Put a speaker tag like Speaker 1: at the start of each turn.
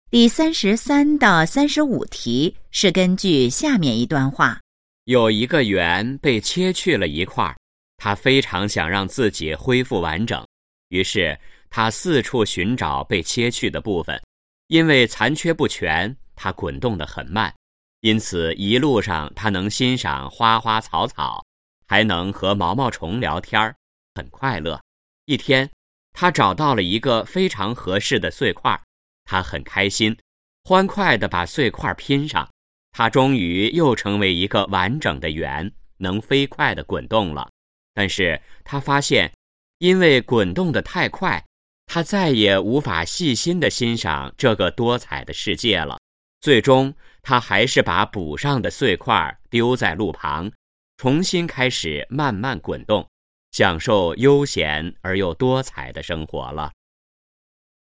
Speaker 1: 第33到35题是根据下面一段话。
Speaker 2: 有一个圆被切去了一块，他非常想让自己恢复完整，于是他四处寻找被切去的部分。因为残缺不全，他滚动得很慢，因此一路上他能欣赏花花草草，还能和毛毛虫聊天，很快乐。一天，他找到了一个非常合适的碎块，他很开心，欢快地把碎块拼上，他终于又成为一个完整的圆，能飞快地滚动了。但是他发现，因为滚动得太快，他再也无法细心地欣赏这个多彩的世界了。最终，他还是把补上的碎块丢在路旁，重新开始慢慢滚动，享受悠闲而又多彩的生活了。